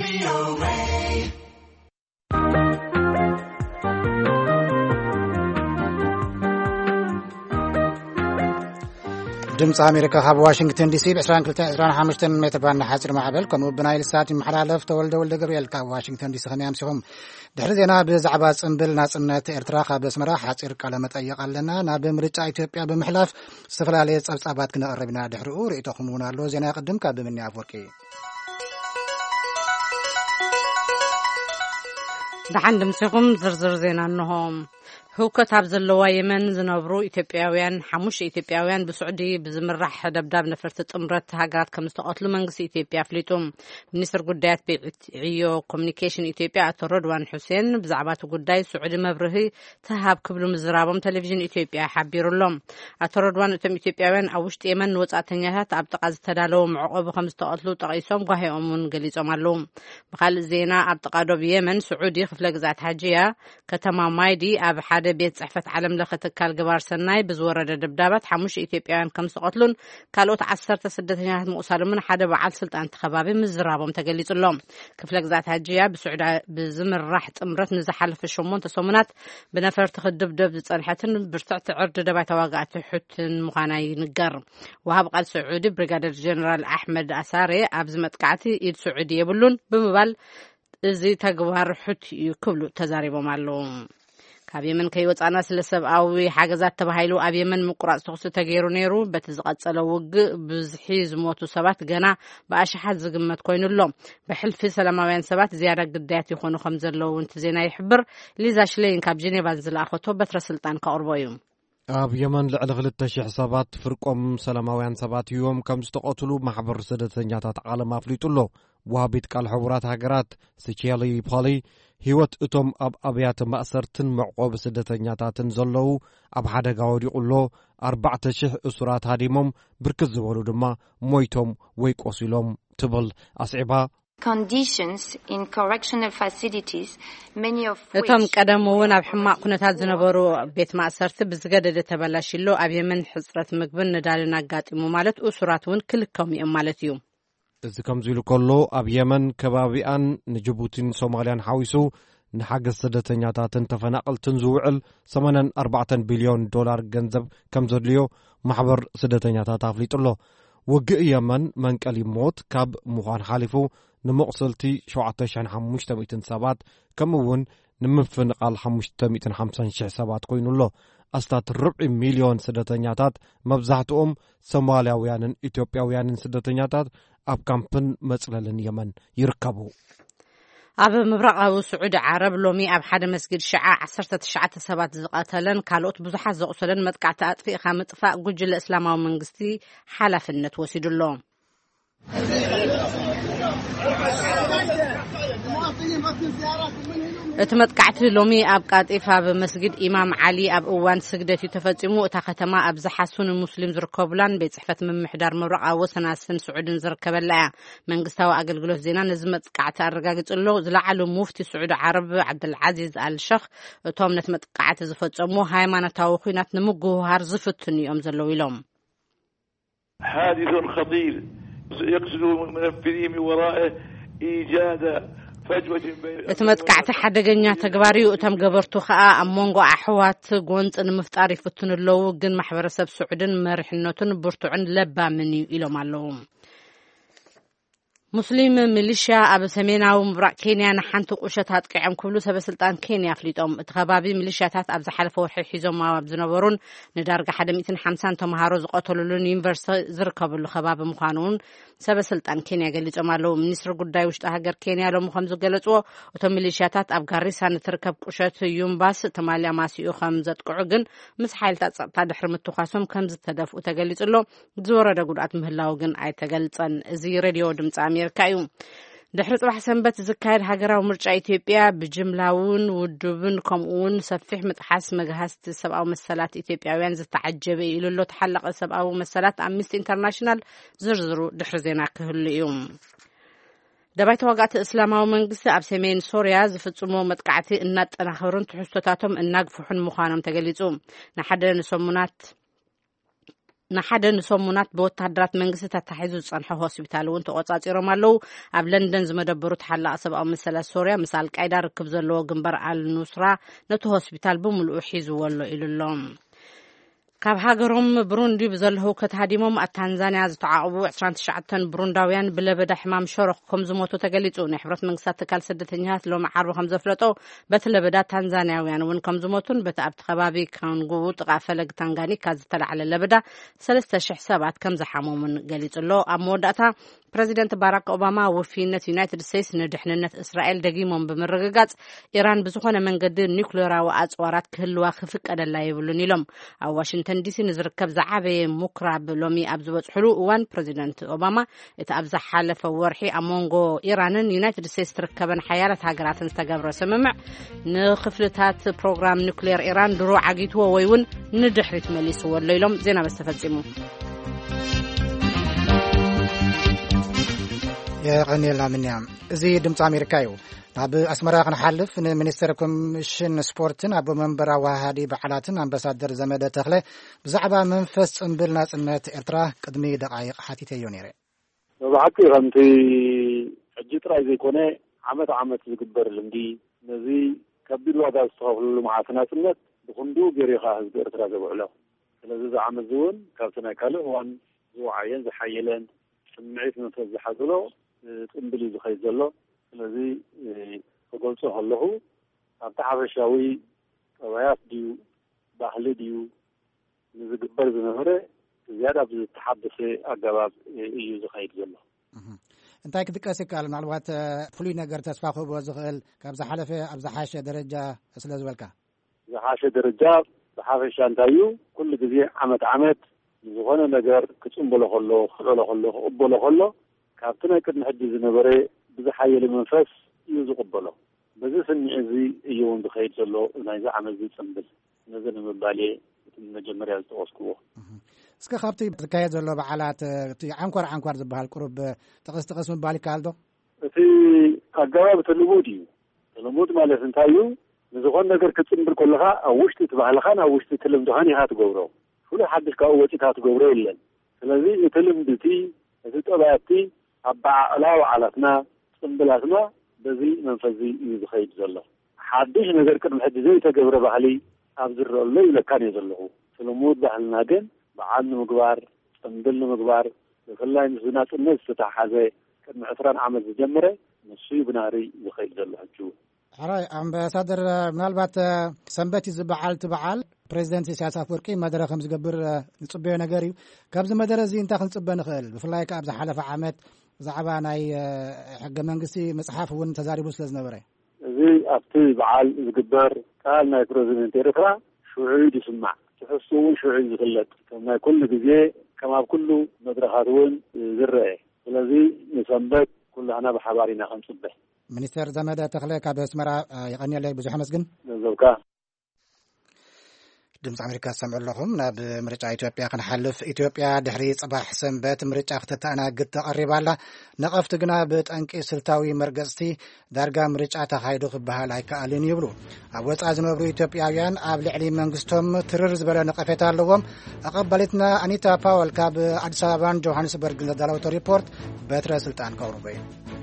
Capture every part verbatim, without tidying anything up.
ድምፂ ኣሜሪካ ካብ ዋሽንግተን ዲሲ ብ22 25 ሜትር ባንድ ሓፂር ማዕበል ከምኡ ብናይል ሳት ይመሓላለፍ ተወልደ ወልደ ገብርኤል ካብ ዋሽንግተን ዲሲ ከመይ ኣምሲኹም ድሕሪ ዜና ብዛዕባ ጽምብል ናጽነት ኤርትራ ካብ ኣስመራ ሓፂር ቃለ መጠይቅ ኣለና ናብ ምርጫ ኢትዮጵያ ብምሕላፍ ዝተፈላለየ ጸብጻባት ክነቕርብ ኢና ድሕሪኡ ርእይቶኹም እውን ኣሎ ዜና ይቅድም ካብ ብምኒ ኣፍወርቂ دحن دمسيكم زرزر زينا أنهم هوكت عبد الله يمن زنبرو إثيوبياويان حموش إثيوبياويان بسعودي بزمرح دبداب نفرت أمرت هاجات كم استقتلوا منجس إثيوبيا فليتهم منستر قدات بعيو كوميونيكيشن إثيوبيا تردوان حسين بزعبات قداي سعودي مبرهي تهاب قبل مزرابهم تلفزيون إثيوبيا حبير لهم تردوان تم إثيوبياويان أوشت يمن وتعتنيهات عبتقاز تدالو معقب خمس استقتلوا تقيسهم قهي أمون قليزهم علوم بخال زينا عبتقادو بيمن سعودي خفلق ذات حاجية كتما مايدي أب حدا بيت صحفة عالم لخت كال جبار سناي بزورة دبدابات حموش إثيوبيان كم سقطلون كالوت عسرت سدتنيات مؤسلمون حدا بعد سلطان انتخابي مزرابهم تقليت اللهم كفلك ذات هجية بسعودة بزمر راح تمرت نزحل في الشمون تصومنات بنفر تخد دبدب صالحتن برتعت عرض دبات واقعت حت مقاناي نقر وهاب قال سعودي بريغادير جنرال أحمد أساري أبزمت كعتي إيد سعودي يبلون بمبال زي تجوهر حت يكبلو تزاريبهم معلوم ካብ የመን ከይወጻና ስለ ሰብኣዊ ሓገዛት ተባሂሉ ኣብ የመን ምቁራጽ ተኽሲ ተገይሩ ነይሩ በቲ ዝቐጸለ ውግእ ብዝሒ ዝሞቱ ሰባት ገና ብኣሽሓት ዝግመት ኮይኑሎም ብሕልፊ ሰላማውያን ሰባት ዝያዳ ግዳያት ይኾኑ ከም ዘለዉ እንት ዜና ይሕብር ሊዛ ሽሌይን ካብ ጀኔቫ ዝለኣኸቶ በትረ ስልጣን ከቕርቦ እዩ ኣብ የመን ልዕሊ ክልተ ሽሕ ሰባት ፍርቆም ሰላማውያን ሰባት እዮም ከም ዝተቐትሉ ማሕበር ስደተኛታት ዓለም ኣፍሊጡሎ ወሃቢት ቃል ሕቡራት ሃገራት ሲቼሊ ፖሊ ህይወት እቶም ኣብ ኣብያተ ማእሰርትን መዕቆብ ስደተኛታትን ዘለዉ ኣብ ሓደጋ ወዲቑሎ ኣርባዕተ ሽሕ እሱራት ሃዲሞም ብርክት ዝበሉ ድማ ሞይቶም ወይ ቆሲሎም ትብል ኣስዒባ conditions in correctional facilities many of which እቶም ቀደም እውን ኣብ ሕማቅ ኩነታት ዝነበሩ ቤት ማእሰርቲ ብዝገደደ ተበላሽሎ ኣብ የመን ሕጽረት ምግብን ነዳልን ኣጋጢሙ ማለት እሱራት እውን ክልከም እዮም ማለት እዩ እዚ ከም ዝኢሉ ከሎ ኣብ የመን ከባቢኣን ንጅቡቲን ሶማልያን ሓዊሱ ንሓገዝ ስደተኛታትን ተፈናቀልትን ዝውዕል ሰማንያ ኣርባዕተ ቢልዮን ዶላር ገንዘብ ከም ዘድልዮ ማሕበር ስደተኛታት ኣፍሊጡሎ ውግእ የመን መንቀሊ ሞት ካብ ምዃን ሓሊፉ ንመቕሰልቲ ሸውዓተ ሽሕ ሓሙሽተ ሚእቲ ሰባት ከምኡውን ንምፍንቃል ሓሙሽተ ሚእቲ ሓምሳን ሽሕ ሰባት ኮይኑሎ ኣስታት ርብዒ ሚልዮን ስደተኛታት መብዛሕትኦም ሶማልያውያንን ኢትዮጵያውያንን ስደተኛታት ኣብ ካምፕን መጽለልን የመን ይርከቡ ኣብ ምብራቃዊ ስዑድ ዓረብ ሎሚ ኣብ ሓደ መስጊድ ሽዓ ዓሰርተ ትሽዓተ ሰባት ዝቐተለን ካልኦት ብዙሓት ዘቑሰለን መጥቃዕቲ ኣጥፊእኻ ምጥፋእ ጉጅለ እስላማዊ መንግስቲ ሓላፍነት ወሲዱሎ እቲ መጥቃዕቲ ሎሚ ኣብ ቃጢፍ ኣብ መስጊድ ኢማም ዓሊ ኣብ እዋን ስግደት ተፈጺሙ እታ ከተማ ኣብ ዝሓሱን ሙስሊም ዝርከቡላን ቤት ጽሕፈት ምምሕዳር ምብራቃዊ ወሰናስን ስዑድን ዝርከበላ መንግስታዊ ኣገልግሎት ዜና ነዚ መጥቃዕቲ ኣረጋጊጹሎ ዝለዓሉ ሙፍቲ ስዑድ ዓረብ ዓብድልዓዚዝ አልሸኽ እቶም ነቲ መጥቃዕቲ ዝፈጸሙ ሃይማኖታዊ ኩናት ንምጉህሃር ዝፍትኑ እዮም ዘለዉ ኢሎም حادث خطير يقصد منفذين من ورائه إيجاد እቲ መጥቃዕቲ ሓደገኛ ተግባሪኡ እቶም ገበርቱ ከዓ ኣብ መንጎ ኣሕዋት ጎንጽ ንምፍጣር ይፍትኑ ኣለዉ ግን ማሕበረሰብ ስዑድን መሪሕነቱን ብርቱዕን ለባምን ኢሎም ኣለዉ ሙስሊም ሚሊሽያ ኣብ ሰሜናዊ ምብራቅ ኬንያ ንሓንቲ ቁሸት ኣጥቂዖም ክብሉ ሰበስልጣን ኬንያ ኣፍሊጦም እቲ ከባቢ ሚሊሽያታት ኣብ ዝሓለፈ ወርሒ ሒዞም ኣብ ዝነበሩን ንዳርጋ ሓደ ሚእቲ ሓምሳ ተማሃሮ ዝቐተሉሉን ዩኒቨርሲቲ ዝርከብሉ ከባቢ ምዃኑን ሰበስልጣን ኬንያ ገሊጾም ኣለዉ ሚኒስትሪ ጉዳይ ውሽጢ ሃገር ኬንያ ሎሚ ከም ዝገለጽዎ እቶም ሚሊሽያታት ኣብ ጋሪሳ ንትርከብ ቁሸት ዩምባስ ተማልያ ማሲኡ ከም ዘጥቅዑ ግን ምስ ሓይልታት ጸጥታ ድሕሪ ምትኳሶም ከም ዝተደፍኡ ተገሊጹሎ ዝወረደ ጉድኣት ምህላው ግን ኣይተገልጸን እዚ ሬድዮ ድምፂ ኣሜሪካ እዩ ድሕሪ ጽባሕ ሰንበት ዝካየድ ሃገራዊ ምርጫ ኢትዮጵያ ብጅምላውን ውድብን ከምኡውን ሰፊሕ ምጥሓስ መግሃስቲ ሰብኣዊ መሰላት ኢትዮጵያውያን ዝተዓጀበ ኢሉሎ ተሓለቀ ሰብኣዊ መሰላት ኣምነስቲ ኢንተርናሽናል ዝርዝሩ ድሕሪ ዜና ክህሉ እዩ ደባይ ተዋጋእቲ እስላማዊ መንግስቲ ኣብ ሰሜን ሶርያ ዝፍጽሞ መጥቃዕቲ እናጠናኸሩን ትሕዝቶታቶም እናግፍሑን ምዃኖም ተገሊጹ ንሓደ ንሰሙናት ንሓደ ንሰሙናት ብወታደራት መንግስቲ ተታሒዙ ዝጸንሐ ሆስፒታል እውን ተቆጻጺሮም ኣለዉ ኣብ ለንደን ዝመደበሩ ተሓላቕ ሰብኣዊ መሰላት ሶርያ ምስ አልቃይዳ ርክብ ዘለዎ ግንባር አልኑስራ ነቲ ሆስፒታል ብምልኡ ሒዝዎ ኣሎ ኢሉሎም ካብ ሃገሮም ብሩንዲ ብዘለሁ ከተሃዲሞም ኣብ ታንዛንያ ዝተዓቀቡ عشرة وتسعين ብሩንዳውያን ብለበዳ ሕማም ሸሮኽ ከም ዝሞቱ ተገሊጹ ናይ ሕብረት መንግስታት ትካል ስደተኛታት ሎም ዓርቢ ከም ዘፍለጦ በቲ ለበዳ ታንዛንያውያን እውን ከም ዝሞቱን በቲ ኣብቲ ከባቢ ካንጎ ጥቃ ፈለግ ታንጋኒካ ዝተላዕለ ለበዳ ثلاثة آلاف ሰባት ከም ዝሓመሙን ገሊጹ ኣሎ ኣብ መወዳእታ ፕሬዚደንት ባራክ ኦባማ ወፊነት ዩናይትድ ስቴትስ ንድሕንነት እስራኤል ደጊሞም ብምርግጋጽ ኢራን ብዝኾነ መንገዲ ኒውክሌራዊ ኣጽዋራት ክህልዋ ክፍቀደላ ይብሉን ኢሎም ኣብ ዋሽንግተን ዲሲ ንዝርከብ ዝዓበየ ምኩራብ ሎሚ ኣብ ዝበጽሕሉ እዋን ፕሬዚደንት ኦባማ እቲ ኣብ ዝሓለፈ ወርሒ ኣብ ሞንጎ ኢራንን ዩናይትድ ስቴትስ ትርከበን ሓያላት ሃገራትን ዝተገብረ ስምምዕ ንኽፍልታት ፕሮግራም ኒውክሌር ኢራን ድሮ ዓጊትዎ ወይ እውን ንድሕሪት መሊስዎ ኣሎ ኢሎም ዜና በስተፈጺሙ የቀኒልና ምንያ እዚ ድምፂ አሜሪካ እዩ ናብ አስመራ ክንሓልፍ ንሚኒስትር ኮሚሽን ስፖርትን ኣብ መንበራ ዋሃዲ በዓላትን አምባሳደር ዘመደ ተክለ ብዛዕባ መንፈስ ጽምብል ናጽነት ኤርትራ ቅድሚ ደቃይቅ ሓቲተዮ ነይረ ብሓቂ ከምቲ ሕጂ ጥራይ ዘይኮነ ዓመት ዓመት ዝግበር ልምዲ ነዚ ከቢድ ዋጋ ዝተኸፍለሉ መዓት ናጽነት ብኹንዱ ገሪኻ ህዝቢ ኤርትራ ዘብዕሎ ስለዚ ዝዓመት እውን ካብቲ ናይ ካልእ እዋን ዝወዓየን ዝሓየለን ስምዒት መንፈስ ዝሓዘሎ ጽምብል ዝኸይድ ዘሎ ስለዚ ክገልጾ ከለኹ ኣብቲ ሓፈሻዊ ጠባያት ድዩ ባህሊ ድዩ ንዝግበር ዝነበረ ዝያዳ ብዝተሓደሰ ኣገባብ እዩ ዝኸይድ ዘሎ እንታይ ክትጥቀስ ይከኣል ምናልባት ፍሉይ ነገር ተስፋ ክህቦ ዝኽእል ካብ ዝሓለፈ ኣብ ዝሓሸ ደረጃ ስለ ዝበልካ ዝሓሸ ደረጃ ብሓፈሻ እንታይ እዩ ኩሉ ግዜ ዓመት ዓመት ዝኾነ ነገር ክጽምበሎ ከሎ ክዕሎ ከሎ ክቕበሎ ከሎ ካብቲ ናይ ቅድሚ ሕጂ ዝነበረ ብዝሓየለ መንፈስ እዩ ዝቕበሎ በዚ ስምዒ እዚ እዩ እውን ዝኸይድ ዘሎ ናይዚ ዓመት ዝጽምብል ነዚ ንምባል እቲ መጀመርያ ዝጠቐስክዎ እስከ ካብቲ ዝካየድ ዘሎ በዓላት እቲ ዓንኳር ዓንኳር ዝበሃል ቁሩብ ጥቕስ ጥቕስ ምባል ይከኣል ዶ እቲ ኣገባብ እቲ ልሙድ እዩ ልሙድ ማለት እንታይ እዩ ንዝኾነ ነገር ክትጽምብል ከለኻ ኣብ ውሽጢ እቲ ባህልኻን ኣብ ውሽጢ እቲ ልምድኻን ኢኻ ትገብሮ ፍሉይ ሓድሽ ካብኡ ወፂእካ ትገብሮ የለን ስለዚ እቲ ልምዲ እቲ እቲ ጠባያቲ ኣብ በዓላ በዓላትና ጽምብላትና በዚ መንፈስ እዩ ዝኸይድ ዘሎ ሓድሽ ነገር ቅድሚ ሕጂ ዘይተገብረ ባህሊ ኣብ ዝረአሎ ይብለካን እየ ዘለኹ ስልሙድ ባህልና ግን በዓል ንምግባር ጽምብል ንምግባር ብፍላይ ምስ ናጽነት ዝተተሓሓዘ ቅድሚ عشرين ዓመት ዝጀመረ ንሱ ብናሪ ዝኸይድ ዘሎ ሕጂ حراي أمباسادر منالبات سنبتي زبعال تبعال بريزيدنت ኢሳያስ አፈወርቂ መደረ ከም ዝገብር ንጽበዮ ነገር እዩ ካብዚ መደረ እዚ እንታይ ክንጽበ ንኽእል ብፍላይ ካብ ዝሓለፈ ዓመት ብዛዕባ ናይ ሕገ መንግስቲ መጽሓፍ እውን ተዛሪቡ ስለ ዝነበረ እዚ ኣብቲ በዓል ዝግበር ቃል ናይ ፕሬዚደንት ኤርትራ ሽዑይ ይስማዕ ትሕሱ እውን ሽዑይ ዝፍለጥ ከም ናይ ኩሉ ግዜ ከም ኣብ ኩሉ መድረኻት እውን ዝርአ ስለዚ ንሰንበት ኩላህና ብሓባር ኢና ክንጽበ ሚኒስተር ዘመደ ተክለ ካብ አስመራ ይቀኒለይ ብዙሕ መስግን ዘውካ ድምፂ አሜሪካ ሰምዑ ኣለኹም ናብ ምርጫ ኢትዮጵያ ክንሓልፍ ኢትዮጵያ ድሕሪ ጽባሕ ሰንበት ምርጫ ክትተኣናግድ ተቐሪባላ ነቐፍቲ ግና ብጠንቂ ስልታዊ መርገጽቲ ዳርጋ ምርጫ ተኻይዱ ክበሃል ኣይከኣልን ይብሉ ኣብ ወፃእ ዝነብሩ ኢትዮጵያውያን ኣብ ልዕሊ መንግስቶም ትርር ዝበለ ነቐፌታ ኣለዎም ኣቐባሊትና ኣኒታ ፓወል ካብ ኣዲስ ኣበባን ጆሃንስበርግን ዘዳለወቶ ሪፖርት በትረ ስልጣን ከቕርበ እዩ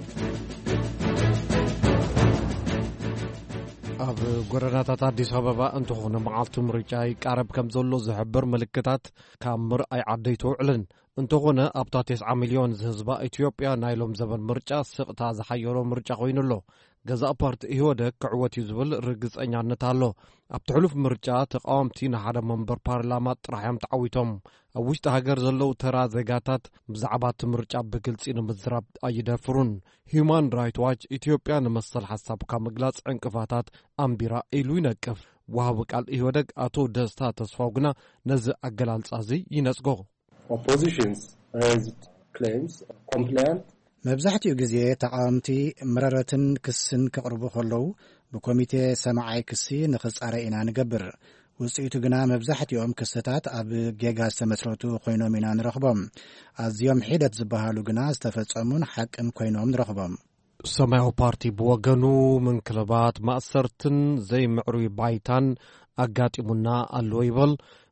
ኣብ ጎረናታት አዲስ አበባ እንተኾነ መዓልቲ ምርጫ ይቃረብ ከም ዘሎ ዝሕብር ምልክታት ካብ ምርኣይ ዓደይ ተውዕልን እንተኾነ ኣብታ تسعة ሚልዮን ህዝባ ኢትዮጵያ ናይሎም ዘበን ምርጫ ስቕታ ዝሓየሮ ምርጫ ኮይኑሎ ገዛእ ፓርቲ ኢህወደግ ክዕወት እዩ ዝብል ርግጸኛነት ኣሎ ኣብ ትሕሉፍ ምርጫ ተቃወምቲ ንሓደ መንበር ፓርላማ ጥራሕዮም ተዓዊቶም ኣብ ውሽጢ ሃገር ዘለው ተራ ዜጋታት ብዛዕባ እቲ ምርጫ ብግልጺ ንምዝራብ ኣይደፍሩን ሂውማን ራይት ዋች ኢትዮጵያ ንመሰል ሓሳብካ ምግላጽ ዕንቅፋታት ኣንቢራ ኢሉ ይነቅፍ ወሃቢ ቃል ኢህወደግ አቶ ደስታ ተስፋው ግና ነዚ ኣገላልጻ እዚ ይነጽጎ oppositions raised claims of compliance መብዛሕትኡ ግዜ ተቃወምቲ መረረትን ክስን ከቕርቡ ከለዉ ብኮሚቴ ሰማዓይ ክሲ ንኽጻረ ኢና ንገብር ውጽኢቱ ግና መብዛሕትኦም ክስታት ኣብ ጌጋ ዝተመስረቱ ኮይኖም ኢና ንረኽቦም ኣዝዮም ሒደት ዝበሃሉ ግና ዝተፈጸሙን ሓቅን ኮይኖም ንረኽቦም ሰማያዊ ፓርቲ ብወገኑ ምንክልባት ማእሰርትን ዘይምዕሩይ ባይታን ኣጋጢሙና ኣሎ ይብል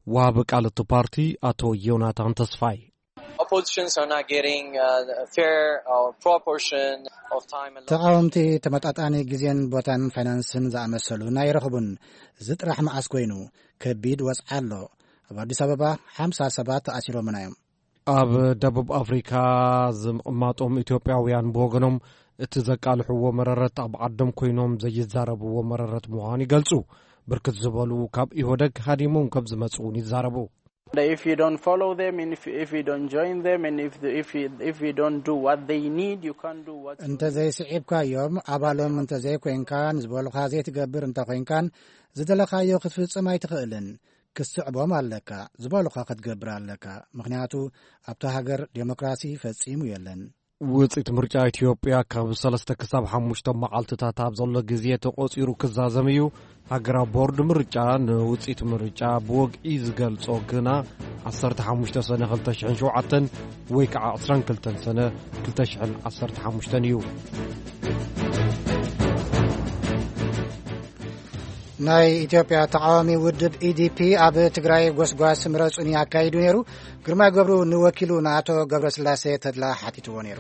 ዋሃብ ቃል እቲ ፓርቲ አቶ ዮናታን ተስፋይ oppositions are not getting uh, a fair or proportion of time and ተቃውምቲ ተመጣጣኒ ጊዜን ቦታን ፋይናንስን ዝኣመሰሉ ናይ ረኽቡን ዝጥራሕ ማዓስ ኮይኑ ከቢድ ወጽዓሎ ኣብ አዲስ አበባ ሃምሳ ሰባት ተኣሲሮም ናዮም ኣብ ደቡብ አፍሪካ ዝምቕማጦም ኢትዮጵያውያን ብወገኖም እቲ ዘቃልሕዎ መረረት ኣብ ዓዶም ኮይኖም ዘይዛረብዎ መረረት ምዃኑ ይገልጹ ብርክት ዝበሉ ካብ ኢህወደግ ሃዲሞም ከም ዝመጽኡን ይዛረቡ If you don't follow them and if, if you don't join them and if the, if you, if you don't do what they need you can't do what እንተ ዘይስዒብካዮም ኣባሎም እንተ ዘይኮንካን ዝበሉኻ ዘይትገብር እንተ ኮይንካን ዝደለኻዮ ክትፍጽም ኣይትኽእልን ክስዕቦም ኣለካ ዝበሉኻ ክትገብር ኣለካ ምክንያቱ ኣብታ ሃገር ዴሞክራሲ ፈጺሙ የለን ውጽኢት ምርጫ ኢትዮጵያ ካብ ሰለስተ ክሳብ ሓሙሽተ መዓልትታት ኣብ ዘሎ ግዜ ተቆፂሩ ክዛዘም እዩ ሃገራዊ ቦርድ ምርጫ ንውጽኢት ምርጫ ብወግኢ ዝገልጾ ግና ዓሰርተ ሓሙሽተ ሰነ ክልተ ሽሕን ሸውዓተን ወይ ከዓ ዓሰርተ ክልተ ሰነ ክልተ ሽሕን ዓሰርተ ሓሙሽተ እዩ ናይ ኢትዮጵያ ተቃዋሚ ውድብ ኢዲፒ ኣብ ትግራይ ጎስጓስ ምረጹን ያካይዱ ነይሩ ግርማይ ገብሩ ንወኪሉ ንኣቶ ገብረስላሴ ተድላ ሓቲትዎ ነይሩ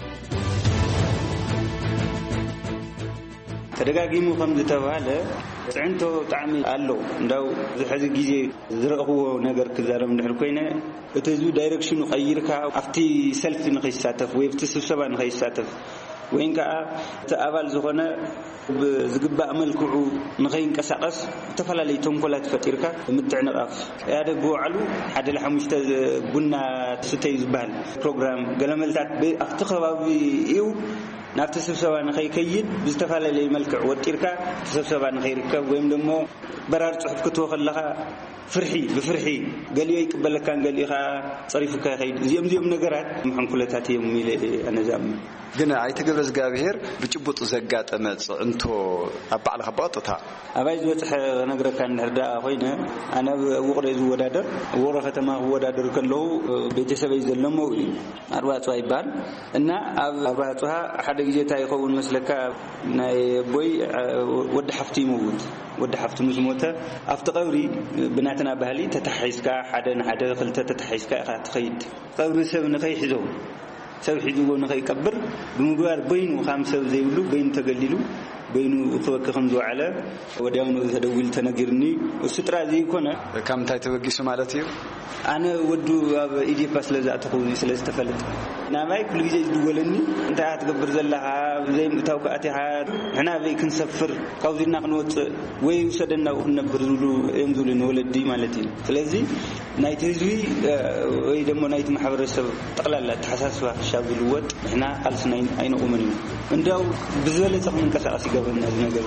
ተደጋጊሙ ከም ዝተባሃለ ጽዕንቶ ጣዕሚ ኣሎ እንዳው ዝሕዚ ግዜ ዝረኽቦ ነገር ክዛረብ እንድሕር ኮይነ እቲ ህዝቢ ዳይሬክሽኑ ቀይርካ ኣብቲ ሰልፊ ንኸይሳተፍ ወይ ኣብቲ ስብሰባ ንኸይሳተፍ ወይን ከዓ ተኣባል ዝኾነ ብዝግባእ መልክዑ ንኸይንቀሳቐስ ተፈላለዩ ተንኮላት ፈጢርካ ምትዕንቃፍ ያደ ብውዕሉ ሓደ ለሓሙሽተ ቡና ትስተይ ዝበሃል ፕሮግራም ገለመልታት ኣብቲ ከባቢ እዩ ናብቲ ስብሰባ ንኸይከይድ ብዝተፈላለዩ መልክዕ ወጢርካ ስብሰባ ንኸይርከብ ወይም ደሞ በራር ጽሑፍ ክትወኸለኻ ፍርሒ ብፍርሒ ገሊዮ ይቅበለካን ገሊኻ ጽሪፍካ ይኸይድ እዚኦም እዚኦም ነገራት ምሕንኩለታት እዮም ኢለ ኣነዛም ግን ኣይተገብረ ዝጋብሔር ብጭቡጥ ዘጋጠመ ጽዕንቶ ኣብ ባዕልኻ ባጥታ ኣባይ ዝበፅሐ ነገረካ እንድሕርዳ ኮይነ ኣነ ውቕረ ዝወዳደር ውቕረ ከተማ ዝወዳደር ከለሁ ቤተሰበይ ዘለሞ እዩ ኣርባዕጽዋ ይባል እና ኣብ ኣርባዕጽዋ ሓደ ግዜ ታይ ይኸውን መስለካ ናይ ቦይ ወዲ ሓፍቲ ይመውት ወዲ ሓፍቲ ምስ ሞተ ኣብቲ ቀብሪ ብናትና ባህሊ ተታሒስካ ሓደ ንሓደ ክልተ ተታሒስካ ኢኻ ትኸይድ ቀብሪ ሰብ ንኸይሕዞ ሰብ ሒዝዎ ንኸይቀብር ብምግባር በይኑ ከም ሰብ ዘይብሉ በይኑ ተገሊሉ በይኑ ክወክ ከም ዝውዓለ ወዲያውኑ ተደውል ተነጊርኒ ስጥራ ዘይኮነ ከምታይ ተበጊሱ ማለት እዩ ኣነ ወዱ ኣብ ኢዲፓ ስለዛእተኹ ስለዝተፈለጥ ናማይ ኩሉ ግዜ ዝድወለኒ እንታይ ትገብር ዘለኻ ዘይምእታው ከኣቲኻ ንሕና በይ ክንሰፍር ካብዚና ክንወፅእ ወይ ውሰደና ክንነብር ዝብሉ እዮም ዝብሉ ንወለዲ ማለት እዩ ስለዚ ናይቲ ህዝቢ ወይ ደሞ ናይቲ ማሕበረሰብ ጠቕላላ ተሓሳስባ ክሻብ ዝልወጥ ንሕና ቃልስና ኣይነቑምን እዩ እንዳው ብዝበለፀ ክንቀሳቀስ ይገብርና እዚ ነገር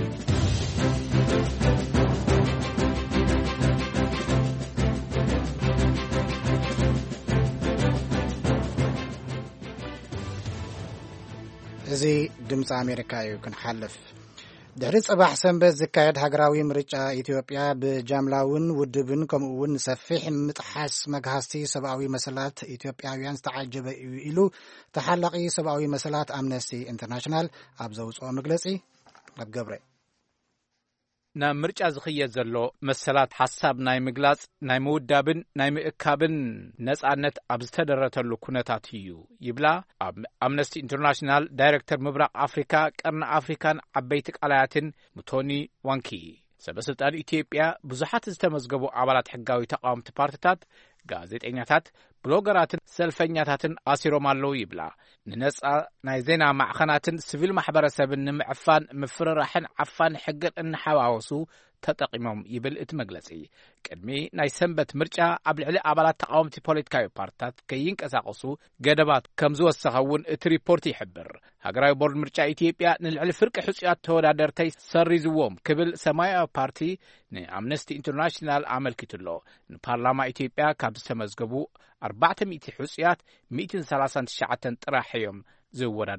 እዚ ድምፂ ኣሜሪካ እዩ ክንሓልፍ ድሕሪ ጽባሕ ሰንበት ዝካየድ ሃገራዊ ምርጫ ኢትዮጵያ ብጃምላውን ውድብን ከምኡውን ሰፊሕ ምጥሓስ መግሃስቲ ሰብኣዊ መሰላት ኢትዮጵያውያን ዝተዓጀበ እዩ ኢሉ ተሓላቂ ሰብኣዊ መሰላት ኣምነስቲ ኢንተርናሽናል ኣብ ዘውፅኦ መግለጺ ኣብ ገብረ ናብ ምርጫ ዝኽየድ ዘሎ መሰላት ሓሳብ ናይ ምግላጽ ናይ ምውዳብን ናይ ምእካብን ነጻነት ኣብ ዝተደረተሉ ኩነታት እዩ ይብላ ኣብ ኣምነስቲ ኢንተርናሽናል ዳይሬክተር ምብራቕ ኣፍሪካ ቀርኒ ኣፍሪካን ዓበይቲ ቃላያትን ሙቶኒ ዋንኪ ሰበስልጣን ኢትዮጵያ ብዙሓት ዝተመዝገቡ ኣባላት ሕጋዊ ተቃወምቲ ፓርቲታት ጋዜጠኛታት ብሎገራትን ሰልፈኛታትን ኣሲሮም ኣለዉ ይብላ ንነጻ ናይ ዜና ማዕኸናትን ሲቪል ማሕበረሰብን ንምዕፋን ምፍርራሕን ዓፋን ሕግን እንሓዋወሱ ተጠቂሞም ይብል እቲ መግለጺ ቅድሚ ናይ ሰንበት ምርጫ ኣብ ልዕሊ ኣባላት ተቃወምቲ ፖለቲካዊ ፓርቲታት ከይንቀሳቀሱ ገደባት ከም ዝወሰኸውን እቲ ሪፖርት ይሕብር ሃገራዊ ቦርድ ምርጫ ኢትዮጵያ ንልዕሊ ፍርቂ ሕጹያት ተወዳደርተይ ሰሪዝዎም ክብል ሰማያዊ ፓርቲ ንኣምነስቲ ኢንተርናሽናል ኣመልኪቱሎ ንፓርላማ ኢትዮጵያ ካብ ዝተመዝገቡ ኣርባዕተ ሚእቲ ሕጹያት ሚእትን ሰላሳን ትሽዓተን ጥራሕ እዮም ዝወዳደሩ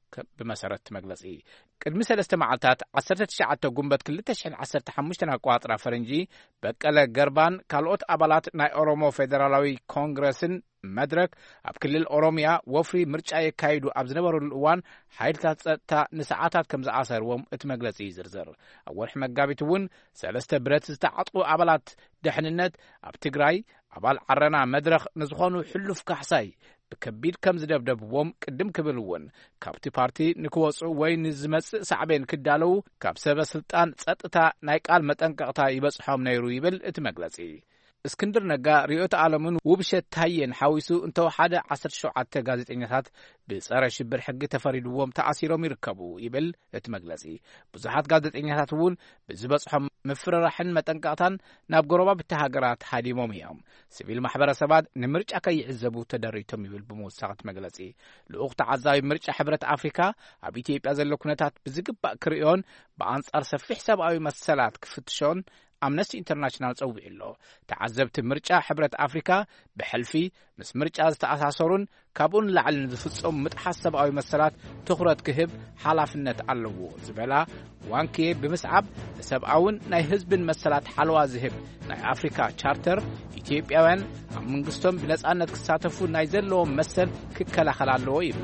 ብመሰረት መግለጺ ቅድሚ ሰለስተ መዓልታት ዓሰርተ ትሽዓተ ጉንበት ክልተ ሽሕን ዓሰርተ ሓሙሽተ ኣቋጥራ ፈረንጂ በቀለ ገርባን ካልኦት ኣባላት ናይ ኦሮሞ ፌደራላዊ ኮንግረስን መድረክ ኣብ ክልል ኦሮሚያ ወፍሪ ምርጫ የካይዱ ኣብ ዝነበሩሉ እዋን ሓይልታት ጸጥታ ንሰዓታት ከም ዝኣሰርዎም እቲ መግለጺ ይዝርዝር። ኣብ ወርሒ መጋቢት እውን ሰለስተ ብረት ዝተዓጥቁ ኣባላት ድሕንነት ኣብ ትግራይ ኣባል ዓረና መድረክ ንዝኾኑ ሕሉፍ ካሕሳይ ብከቢድ ከም ዝደብደብዎም ቅድም ክብል እውን ካብቲ ፓርቲ ንክወፁ ወይ ንዝመጽእ ሳዕቤን ክዳለዉ ካብ ሰበ ስልጣን ጸጥታ ናይ ቃል መጠንቀቕታ ይበጽሖም ነይሩ ይብል እቲ መግለጺ። እስክንድር ነጋ ርዮት ዓለምን ውብሸት ታየን ሓዊሱ እንተወሓደ ዓሰርተ ሸውዓተ ጋዜጠኛታት ብጸረ ሽብር ሕጊ ተፈሪድዎም ተኣሲሮም ይርከቡ ይብል እቲ መግለጺ። ብዙሓት ጋዜጠኛታት እውን ብዝበጽሖም ምፍርራሕን መጠንቀቕታን ናብ ጎረባብቲ ሃገራት ሓዲሞም እዮም። ሲቪል ማሕበረሰባት ንምርጫ ከይዕዘቡ ተደሪቶም ይብል ብምውሳኸት መግለጺ። ልኡኽ ተዓዛቢ ምርጫ ሕብረት ኣፍሪካ ኣብ ኢትዮጵያ ዘሎ ኩነታት ብዝግባእ ክርእዮን ብኣንጻር ሰፊሕ ሰብኣዊ መሰላት ክፍትሾን ኣምነስቲ ኢንተርናሽናል ጸውዒ ኣሎ። ተዓዘብቲ ምርጫ ሕብረት ኣፍሪካ ብሕልፊ ምስ ምርጫ ዝተኣሳሰሩን ካብኡን ላዕልን ዝፍጸሙ ምጥሓስ ሰብኣዊ መሰላት ትኹረት ክህብ ሓላፍነት ኣለዎ ዝበላ ዋንክየ ብምስዓብ ንሰብኣውን ናይ ህዝብን መሰላት ሓለዋ ዝህብ ናይ ኣፍሪካ ቻርተር ኢትዮጵያውያን ኣብ መንግስቶም ብነጻነት ክሳተፉ ናይ ዘለዎም መሰል ክከላኸል ኣለዎ ይብላ።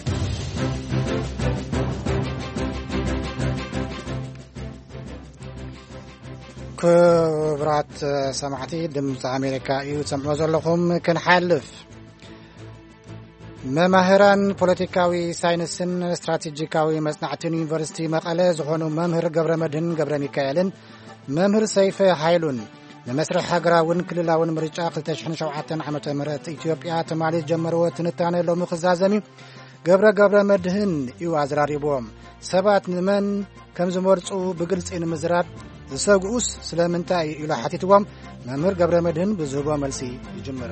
ክብራት ሰማዕቲ ድምፂ ኣሜሪካ እዩ ሰምዑ ዘለኹም። ክንሓልፍ መማህራን ፖለቲካዊ ሳይንስን ስትራቴጂካዊ መጽናዕትን ዩኒቨርሲቲ መቐለ ዝኾኑ መምህር ገብረ መድህን ገብረ ሚካኤልን መምህር ሰይፈ ሃይሉን ንመስርሕ ሃገራውን ክልላውን ምርጫ ክልተ ሽሕን ሸውዓተ ዓመተ ምህረት ኢትዮጵያ ተማሊት ጀመርዎ ትንታነ ሎሚ ክዛዘሚ ገብረ ገብረ መድህን እዩ ኣዝራሪቦም። ሰባት ንመን ከም ዝመርጹ ብግልጺ ንምዝራብ ዝሰግኡስ ስለምንታይ ኢሉ ሓቲትዎም መምህር ገብረ መድህን ብዝህቦ መልሲ ይጅምር።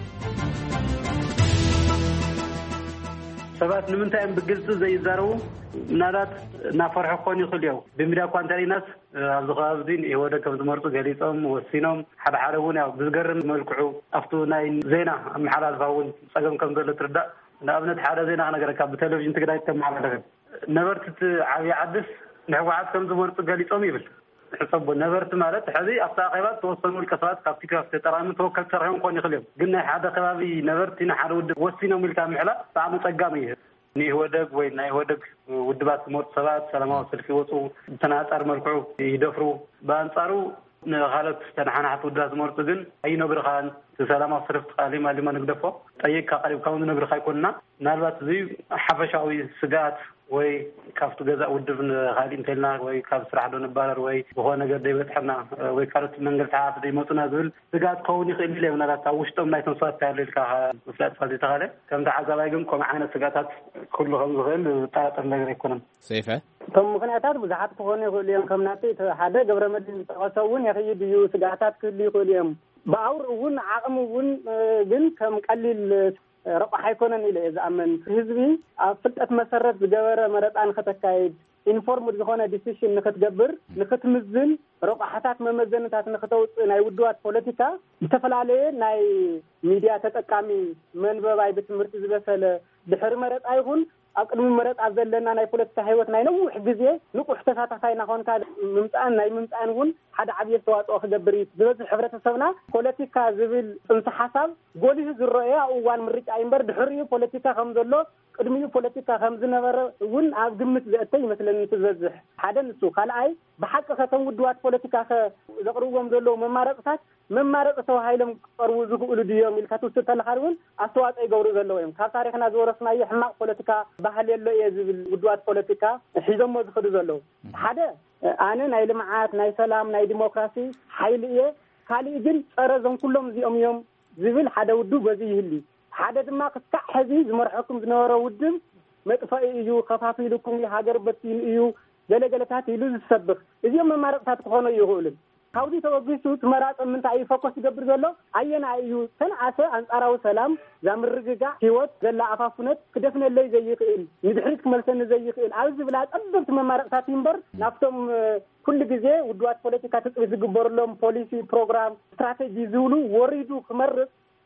ሰባት ንምንታይም ብግልጽ ዘይዛረቡ ምናልባት እናፈርሑ ክኾኑ ይኽእሉ እዮም። ብሚድያ እኳ እንተሪእናስ ኣብዚ ከባቢ ይወደ ከም ዝመርፁ ገሊፆም ወሲኖም ሓደ ሓደ እውን ያው ብዝገርም መልክዑ ኣብቱ ናይ ዜና ኣመሓላልፋ እውን ፀገም ከም ዘሎ ትርዳእ። ንኣብነት ሓደ ዜና ክነገረካ ብቴሌቭዥን ትግራይ ተመሓላለፈ ነበርቲ ዓብዪ ዓድስ ንሕወሓት ከም ዝመርፁ ገሊፆም ይብል ሕሰቦ ነበርቲ ማለት ሕዚ ኣብታ ኣኼባት ተወሰኑ ውልቀ ሰባት ካብቲ ካብቲ ተጠራሚ ተወከልቲ ሰርሖም ክኾኑ ይኽእሉ እዮም። ግን ናይ ሓደ ከባቢ ነበርቲ ንሓደ ውድብ ወሲኖም ኢልካ ምሕላፍ ብጣዕሚ ፀጋሚ እዩ። ንኢህወደግ ወይ ናይ ኢህወደግ ውድባት ዝመርፁ ሰባት ሰላማዊ ሰልፊ ይወፁ ብተናፃር መልክዑ ይደፍሩ። ብኣንጻሩ ንኻልኦት ተናሓናሓቲ ውድባት ዝመርፁ ግን ኣይነግርኻን ሰላማዊ ሰልፊ ተቃሊማ ድማ ንግደፎ ጠይቅካ ቀሪብካ እውን ንግርኻ ኣይኮንና። ምናልባት እዚ ሓፈሻዊ ስጋት ወይ ካብቲ ገዛእ ውድብ ንኻሊእ እንተልና ወይ ካብ ስራሕ ዶ ንባረር ወይ ብኾነ ነገር ደይበፅሐና ወይ ካልኦት መንገዲ ተሓፍ ደይመፁና ዝብል ስጋት ከውን ይኽእል ኢለ ምናልባት ኣብ ውሽጦም ናይ ተንስዋት ታያለ ኢልካ ምፍላጥ ፋልቲ ተኻለ ከም ተዓዛባይ ግን ከምኡ ዓይነት ስጋታት ኩሉ ከም ዝኽእል ጠራጠር ነገር ኣይኮነን። ሰይፈ እቶም ምክንያታት ብዙሓት ክኾኑ ይኽእሉ እዮም። ከም ናተይ ሓደ ገብረ መድህን ዝጠቐሶ እውን የኽይድ እዩ ስጋታት ክህሉ ይኽእሉ እዮም። ብኣውር እውን ዓቕሚ እውን ግን ከም ቀሊል ረቋሕ ኣይኮነን ኢለ እየ ዝኣምን። ህዝቢ ኣብ ፍልጠት መሰረት ዝገበረ መረጣ ንኽተካይድ ኢንፎርምድ ዝኾነ ዲሲሽን ንኽትገብር ንኽትምዝን ረቋሕታት መመዘንታት ንኽተውፅእ ናይ ውድባት ፖለቲካ ዝተፈላለየ ናይ ሚድያ ተጠቃሚ መንበባይ ብትምህርቲ ዝበሰለ ድሕሪ መረጣ ይኹን ኣብ ቅድሚ መረጣ ዘለና ናይ ፖለቲካ ህይወት ናይ ነዊሕ ግዜ ንቁሕ ተሳታፋይና ኮንካ ምምፃን ናይ ምምፃን እውን ሓደ ዓብዪ ኣስተዋፅኦ ክገብር እዩ። ዝበዝሕ ሕብረተሰብና ፖለቲካ ዝብል ፅንሰ ሓሳብ ጎሊሁ ዝረአዮ ኣብ እዋን ምርጫ እምበር ድሕሪኡ ፖለቲካ ከም ዘሎ ቅድሚኡ ፖለቲካ ከም ዝነበረ እውን ኣብ ግምት ዘእተ ይመስለኒ ዝበዝሕ ሓደ ንሱ። ካልኣይ ብሓቂ ከተም ውድባት ፖለቲካ ዘቕርብዎም ዘለዉ መማረፅታት መማረፂ ተባሂሎም ክቐርቡ ዝኽእሉ ድዮም ኢልካ ትውስድ ተለካ እውን ኣስተዋፅኦ ይገብሩ ዘለዉ እዮም። ካብ ታሪክና ዝወረስናዮ ሕማቕ ፖለቲካ ባህል የሎ እየ ዝብል ውድባት ፖለቲካ ሒዞሞ ዝኽዱ ዘለዉ ሓደ ኣነ ናይ ልምዓት ናይ ሰላም ናይ ዲሞክራሲ ሓይሊ እየ ካሊእ ግን ፀረ ዞም ኩሎም እዚኦም እዮም ዝብል ሓደ ውድብ በዚ ይህሊ። ሓደ ድማ ክሳዕ ሕዚ ዝመርሐኩም ዝነበረ ውድብ መጥፋኢ እዩ ከፋፊልኩም ሃገር በቲኑ እዩ ገለገለታት ኢሉ ዝሰብኽ እዚኦም መማረፅታት ክኾኑ ይኽእሉን። ካብዚ ተወጊሱ ትመራፂ ምንታይ እዩ ፎከስ ይገብር ዘሎ ኣየና እዩ ተንዓሰ ኣንጻራዊ ሰላም ዛምርግጋዕ ሂወት ዘላ ኣፋፍነት ክደፍነለይ ዘይኽእል ንድሕሪት ክመልሰኒ ዘይኽእል ኣብ ዝብላ ፀበብቲ መማረፅታት እምበር ናብቶም ኩሉ ግዜ ውድባት ፖለቲካ ትፅቢት ዝግበረሎም ፖሊሲ ፕሮግራም ስትራቴጂ ዝብሉ ወሪዱ ክመርፅ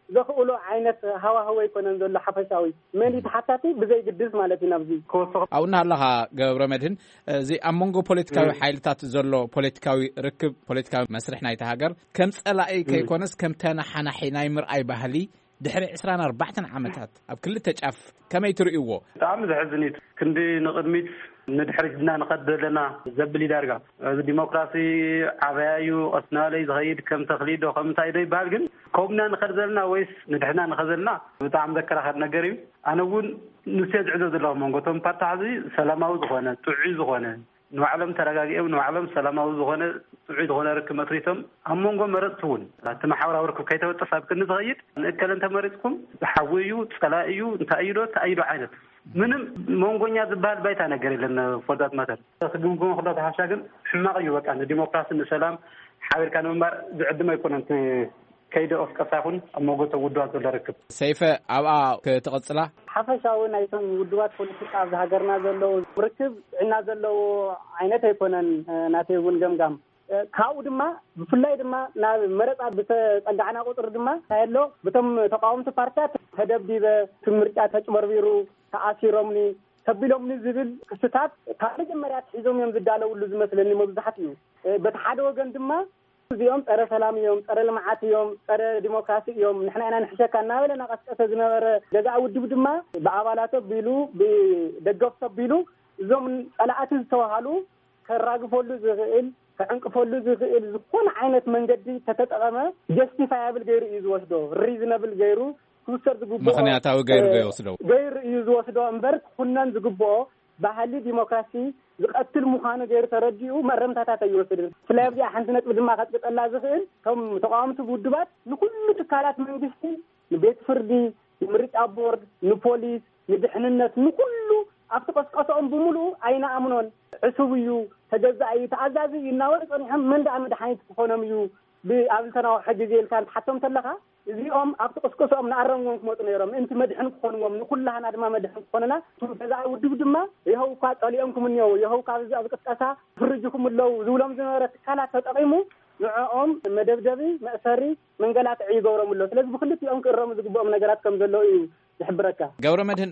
ዘኽእሎ ዓይነት ሃዋህወ ይኮነን ዘሎ ሓፈሻዊ መን ይተሓታቲ ብዘይ ግድስ ማለት እዩ ናብዚ ክወስኽ ኣብና ኣለኻ ገብረ መድህን እዚ ኣብ መንጎ ፖለቲካዊ ሓይልታት ዘሎ ፖለቲካዊ ርክብ ፖለቲካዊ መስርሕ ናይቲ ሃገር ከም ጸላኢ ከይኮነስ ከም ተናሓናሒ ናይ ምርኣይ ባህሊ ድሕሪ عشرين أربعة ዓመታት ኣብ ክልተ ጫፍ ከመይ ትርእይዎ? ብጣዕሚ ዘሕዝን እዩ ክንዲ ንቕድሚት ንድሕሪትና ንኸድ ዘለና ዘብል ዳርጋ እዚ ዲሞክራሲ ዓበያዩ ቀስናለይ ዝኸይድ ከም ተኽሊዶ ከም እንታይ ዶ ይበሃል ግን ከምና ንኸድ ዘለና ወይስ ንድሕና ንኸድ ዘለና ብጣዕሚ ዘከራኸር ነገር እዩ ኣነ እውን ንስየ ዝዕዞ ዘለኹ መንጎቶም ፓርታሕዚ ሰላማዊ ዝኾነ ጥዑይ ዝኾነ ንባዕሎም ተረጋጊኦም ንባዕሎም ሰላማዊ ዝኾነ ጥዑይ ዝኾነ ርክብ መስሪቶም ኣብ መንጎ መረፅቲ እውን እቲ ማሕበራዊ ርክብ ከይተበጠሰ ኣብ ክንዲ ዝኸይድ ንእከለ እንተመሪፅኩም ሓዊ እዩ ፀላኢ እዩ እንታይ እዩ ዶ ተኣይዶ ዓይነት ምንም መንጎኛ ዝበሃል ባይታ ነገር የለን ፎርዳት ማተር ክግምግሞ ክሎ ተሓሻ ግን ሕማቕ እዩ በቃ ንዲሞክራሲ ንሰላም ሓቢርካ ንምንባር ዝዕድም ኣይኮነን ከይዲ ኦፍቀሳ ይኹን ኣብ መንጎቶ ውድባት ዘሎ ርክብ ሰይፈ ኣብኣ ክትቐፅላ ሓፈሻዊ ናይቶም ውድባት ፖለቲካ ኣብ ሃገርና ዘለው ርክብ ዕና ዘለው ዓይነት ኣይኮነን ናተይ እውን ገምጋም ካብኡ ድማ ብፍላይ ድማ ናብ መረፃ ብተፀጋዕና ቁጥር ድማ ታየሎ በቶም ተቃወምቲ ፓርቲታት ተደብዲበ ምርጫ ተጭበርቢሩ ተኣሲሮምኒ ተቢሎምኒ ዝብል ክስታት ካብ መጀመርያ ሒዞም እዮም ዝዳለውሉ ዝመስለኒ መብዛሕትኡ በቲ ሓደ ወገን ድማ እዚኦም ፀረ ሰላም እዮም ፀረ ልምዓት እዮም ፀረ ዲሞክራሲ እዮም ንሕና ኢና ንሕሸካ እናበለና ቀስቀሰ ዝነበረ ገዛ ውድብ ድማ ብኣባላቶ ቢሉ ብደገፍቶ ቢሉ እዞም ፀላእቲ ዝተዋሃሉ ከራግፈሉ ዝኽእል ከዕንቅፈሉ ዝኽእል ዝኾነ ዓይነት መንገዲ ተተጠቐመ ጀስቲፋያብል ገይሩ እዩ ዝወስዶ ሪዝነብል ገይሩ ክውሰድ ዝግብኦ ምክንያታዊ ገይሩ ዝወስዶ ገይሩ እዩ ዝወስዶ እምበር ኩነን ዝግብኦ ባህሊ ዲሞክራሲ ዝቀትል ምዃኑ ገይሩ ተረዲኡ መረምታታት ኣይወስድን ስለዚ ሓንቲ ነጥቢ ድማ ከጥቅጠላ ዝኽእል ከም ተቃዋምቲ ውድባት ንኩሉ ትካላት መንግስቲ ንቤት ፍርዲ ንምርጫ ቦርድ ንፖሊስ ንድሕንነት ንኩሉ ኣብቲ ቀስቀሶኦም ብምሉእ ኣይነኣምኖን ዕሱብ እዩ ተገዛኢ ተኣዛዚ እናወሩ ፀኒሖም መንዳ መድሓኒት ክኾኖም እዩ ብኣብ ዝተናውሐ ግዜ ኢልካ እንትሓቶም ተለኻ እዚኦም ኣብቲ ቀስቀሶኦም ንኣረምዎም ክመፁ ነይሮም ምእንቲ መድሕን ክኾንዎም ንኩላህና ድማ መድሕን ክኾንና ገዛኢ ውድብ ድማ ይኸውካ ፀሊኦምኩም እኒአው ይኸውካ ኣብ ቅስቀሳ ፍርጅኩም ኣለው ዝብሎም ዝነበረ ትካላት ተጠቒሙ ንዕኦም መደብደቢ መእሰሪ መንገላትዒ ይገብሮም ኣሎ ስለዚ ብክልቲኦም ክእረሙ ዝግብኦም ነገራት ከም ዘለው እዩ ዝሕብረካ ገብረ መድህን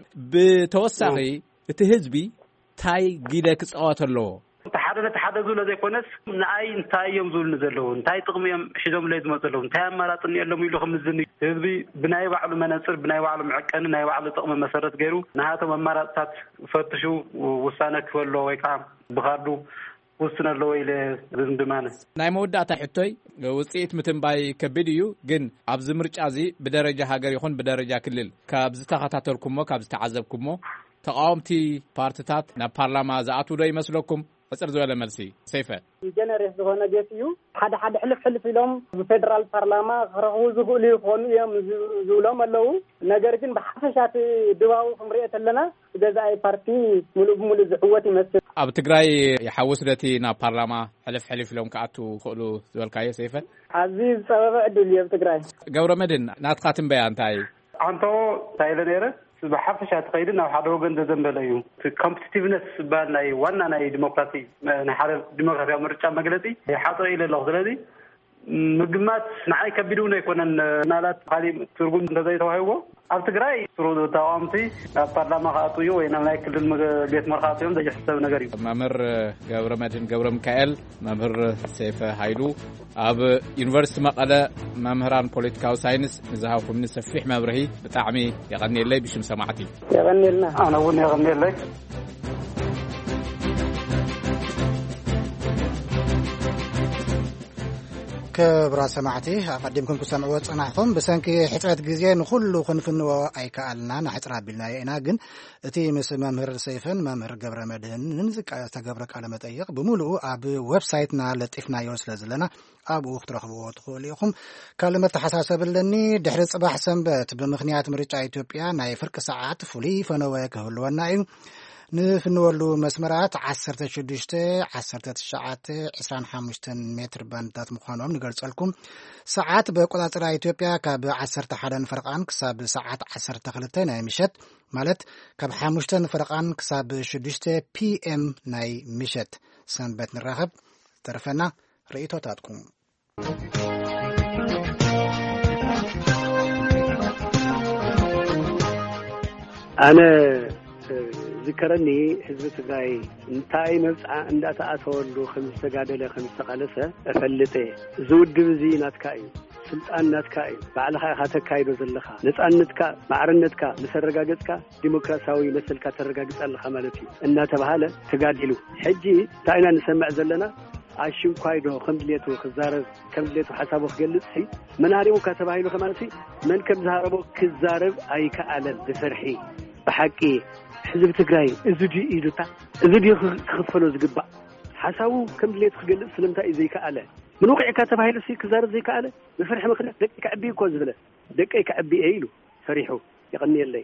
ብተወሳኺ እቲ ህዝቢ እንታይ ግደ ክፃወት ኣለዎ ሓደ ነቲ ሓደ ዝብሎ ዘይኮነስ ንኣይ እንታይ እዮም ዝብሉኒ ዘለዉ እንታይ ጥቕሚ እዮም ሒዞም ለይ ዝመፁ ኣለዉ እንታይ ኣማራፂ እኒአሎም ኢሉ ከምዝኒ ህዝቢ ብናይ ባዕሉ መነፅር ብናይ ባዕሉ መዐቀኒ ናይ ባዕሉ ጥቕሚ መሰረት ገይሩ ንሃቶም ኣማራፅታት ፈትሹ ውሳነ ክህበሎ ወይ ከዓ ብካርዱ ውስን ኣለዎ ኢለ ዝምድማነ ናይ መወዳእታ ሕቶይ ውፅኢት ምትንባይ ከቢድ እዩ ግን ኣብዚ ምርጫ እዚ ብደረጃ ሃገር ይኹን ብደረጃ ክልል ካብ ዝተኸታተልኩሞ ካብ ዝተዓዘብኩሞ ተቃወምቲ ፓርቲታት ናብ ፓርላማ ዝኣትው ዶ ይመስለኩም? ቅፅር ዝበለ መልሲ ሰይፈ ጀነሬት ዝኾነ ጌት እዩ ሓደ ሓደ ሕልፍ ሕልፍ ኢሎም ብፌደራል ፓርላማ ክረኽቡ ዝኽእሉ ይኾኑ እዮም ዝብሎም ኣለው ነገር ግን ብሓፈሻት ድባቡ ክንሪኦ ከለና ገዛኢ ፓርቲ ሙሉእ ብሙሉእ ዝዕወት ይመስል ኣብ ትግራይ ይሓውስ ደቲ ናብ ፓርላማ ሕልፍ ሕልፍ ኢሎም ክኣቱ ክእሉ ዝበልካዮ ሰይፈ ኣዝዩ ዝፀበበ ዕድል እዩ ኣብ ትግራይ ገብረ መድህን ናትካ ትንበያ እንታይ ኣንቶ እንታይ ኢለ ነይረ ብሓፈሻ ትኸይድ ናብ ሓደ ወገን ዘዘንበለ እዩ ኮምፒቲቲቭነስ ዝበሃል ናይ ዋና ናይ ዲሞክራሲ ናይ ሓደ ዲሞክራሲያዊ ምርጫ መግለፂ ሓጦ ኢለ ኣለኹ ስለዚ ምግማት ንዓይ ከቢድ እውን ኣይኮነን ናላት ካሊእ ትርጉም እንተዘይተዋሂቦ ኣብ ትግራይ ጥሩ ተቃዋምቲ ናብ ፓርላማ ክኣትው እዩ ወይ ናብ ናይ ክልል ቤት ምክሪ ክኣትው እዮም ዘይሕሰብ ነገር እዩ መምህር ገብረ መድህን ገብረ ሚካኤል መምህር ሰይፈ ሃይሉ ኣብ ዩኒቨርሲቲ መቐለ መምህራን ፖለቲካዊ ሳይንስ ንዝሃብኩምኒ ሰፊሕ መብርሂ ብጣዕሚ የቐኒየለይ ብሽም ሰማዕቲ የቐኒየልና ኣነ እውን የቐኒየለይ كبرا سمعتي أقدمكم كسمعوا صنعكم بسنك حترات جزية نخلو خنفنوا أي كألنا نحتر بالنا يناجن تي مس ممهر سيفن ممهر جبر مدهن ننزك تجبرك على متأيق بمولو أب ويب سايتنا لطفنا يوصل لنا أبو اخترقوا تقوليكم كلمة حساسة بالني دحر صباح سنبت بمخنيات مريج إثيوبيا ناي فرق ساعات فلي فنواك هلو النايم نفنولو مسمرات عشرة شدشته عشرة تشعات عشرين حمشتن متر باندات مخانوم نقرألكم ساعات بقطع إثيوبيا كاب عشرة حدن فرقان كساب ساعات عشرة خلتين مشت مالت كاب حمشتن فرقان كساب شدشته بي ام ناي مشت سنبت نراهب طرفنا رأيتو تاتكم أنا ذكرني حزب تجاي انتاي مبصع عند أتأثر خمس تجادل خمس تقلسة أفلته زود بزينات كاي سلطانات كاي بعلها خاتك كاي بزلخا نتأنتك معرنتك مسرقاقتك ديمقراطياوي مثلك ترقاقت الله مالتي إن تبهاله تجادلوا حجي تاينا نسمع زلنا عشان كايدو خمدليتو خزارب كمدليتو حسابو خجلت حي من هاريو كاتبايلو خمالتي من كم زهربو كزارب أي كألل بفرحي بحقي حزب تجاي إزدي إيدتا إزدي خفلو زقبا حسابو كمدليتو خجلت سلمتا إزاي كألل من وقع كاتبايلو سي كزارب زي كألل بفرح مخنا دك كعبي كوزبله دك كعبي أيلو فريحو يغني اللي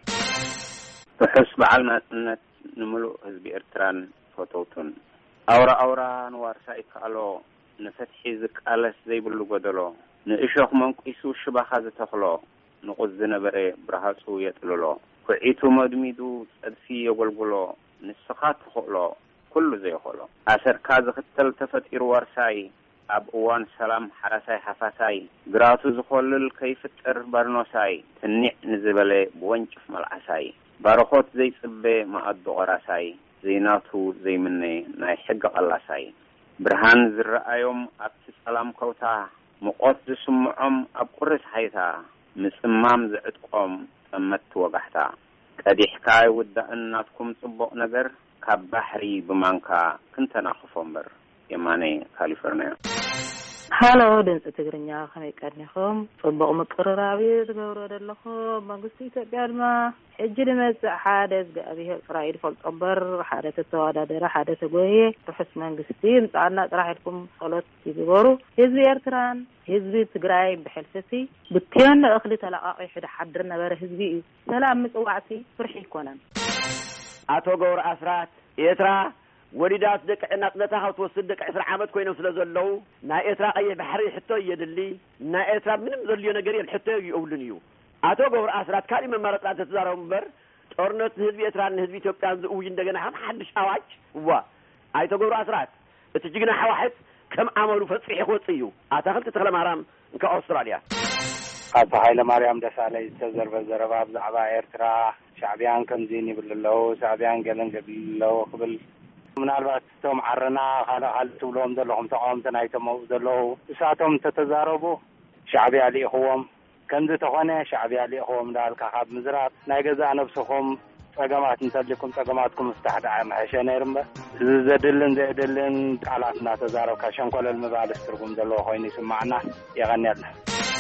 بحسب على أن نملو حزب إرتران فوتوتون أورا أورا نوار سايك ألو نفتحي زك ألس زي بلو قدلو نإشوخ منك إسو الشباخة تخلو نقزنا بري برهاسو يتلولو كعيتو مدميدو تأدفي يقلقلو نسخات خلو كله زي خلو أسر كاز ختل تفت إروار ساي أب أوان سلام حرساي حفاساي قراتو زخولل كيف تربرنو ساي تنع نزبالي بوانشف ملعساي باروخوت زي صبي ما أدو غراساي زيناتو زي مني ناي حق الله ساي برهان زرأيوم أبتي سلام كوتا مقوت زسمعهم أب قرس حيثا مسمام زعتكم أمت وقحتا كدي حكاي ودا أناتكم صبق نقر كبحري بمانكا كنتنا خفومبر يماني كاليفورنيا هالو دنس تغرنيا خمي كارنيخم صبق مقررابي تغورو دلخو مانغستي تبيالما حجل مسع حادث بأبيه إسرائيل فالطبر حادث التوادادر حادث قوية رحس مانغستي متعنا راح لكم صلوت تيبورو هزبي إرتران هزبي تقراي بحلفتي بتيان أخلي تلقاقي حدا حدرنا بار هزبي سلام متوعتي فرحي كونان أتو قور أسرات إترا ولدات دك نقدتها وتوصدك عشر عامات كوينو سلازلو نا إترا أي بحري حتى يدلي نا إترا من مزليو نقريل حتى يقولنيو أتو قور أسرات كاري من مرات لا تتزارهم بر تورنت هزبي إتران هزبي توبتان زقوين دقنا هم حدش أواج وا أتو قور أسرات تجينا حواحد كم عملوا فتحي خوصيو أتاخلت تغلى مرام كأستراليا أبو هايلا مريم دسالي تزر بزربا بزعبا إرترا شعبيان كم زيني بالله شعبيان قلن قبل الله قبل من الباتهم عرنا خلا خلتوا لهم دلهم تقام تنايتهم دلوا ساعتهم تتزاربوا شعبي علي خوهم كنز تخونه شعبي علي خوهم دالك خاب مزرات نايجزا نفسهم تجمعات نسلكم تجمعاتكم استحد عام عشان يرمى زدلن زدلن على تزارب كشان كل المبالغ تركم دلوا خويني سمعنا يغني الله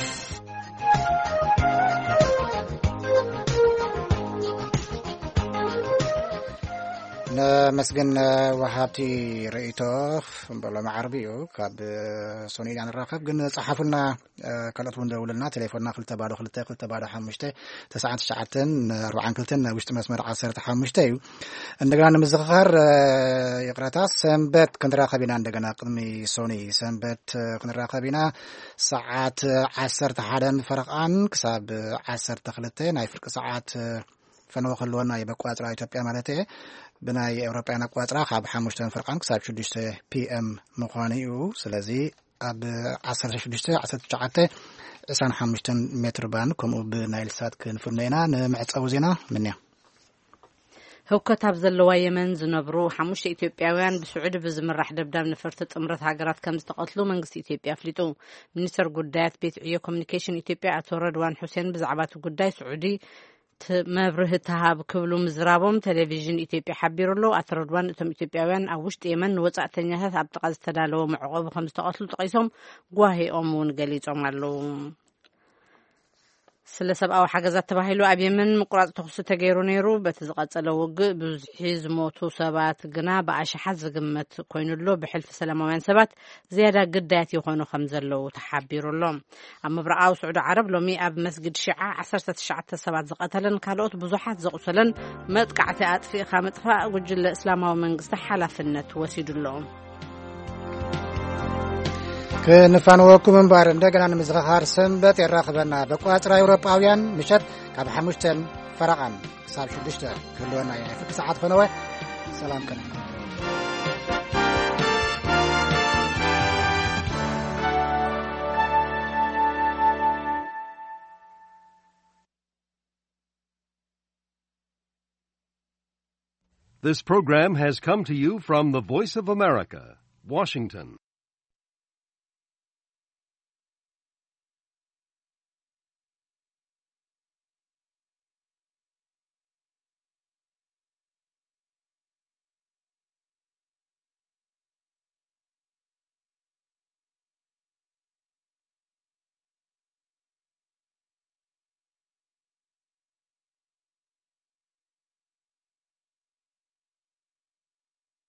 مسجن وهابتي رئيته بلا معربيو كاب سوني عن الراقب قلنا صحفنا كلت وندولنا تليفوننا خلت بعد خلت خلت بعد حمشته تسعة ساعتين أربعة كلتنا وشت مسمر عصرت حمشته عندنا مزغر يقرأ سنبت كنت راقبين عندنا قدمي سوني سنبت كنت راقبين ساعات عصرت حدا فرقان كسب عصرت خلتين هاي فرق ساعات فنو خلونا يبقوا أترى إثيوبيا مالته بناي أوروبيان أقواترا خاب حمشتن فرقان كسب شديشته بي إم مقانيو سلازي أب عصر شديشته عصر تجعته إنسان حمشتن متر بان كم أب نايل سات كن فرنينا نمعت أوزينا منيا هو كتاب زلوا يمن زنبرو حموش إثيوبياويان بسعود بزمرح دبداب نفرت امرت هاجرات كم استقتلوا منقص إثيوبيا فلتو منستر قدات بيت عيو كوميونيكيشن إثيوبيا أتو ردوان حسين بزعبات قداي سعودي مبره تهاب كبلو مزرابهم تلفزيون إثيوبيا حبيرلو أتردوان تم إثيوبياويان أوشت يمن وصعتنيها أبتقى استدالو معقوب خمس تقتلوا تقيسهم قواهي أمون قليج عملو سلسب أو حاجزات تباهيلو أبي من مقرات تخص تغيرو نيرو بتزقات لوق بزحيز موتو سبات جنا بعش حز قمت كوينلو بحلف سلاموين سبات زيادة قدات يخونو خمزلو تحبيرو لهم أما برعاو سعود عرب لو مي أب مسجد شعاع عسرة الشعات سبات زقتلن كالوت بزحات زقسلن متقعتات في خامة فاء وجل الإسلام ومن حلا في النت وسيد اللهم كنفانوكم من بار عندنا مزغار سنبت يراقبنا بقوات را أوروباويان مشت كاب حمشتن فرقان صار شدشته كلنا يعني في ساعات فنوه سلام كنا This program has come to you from the Voice of America, Washington.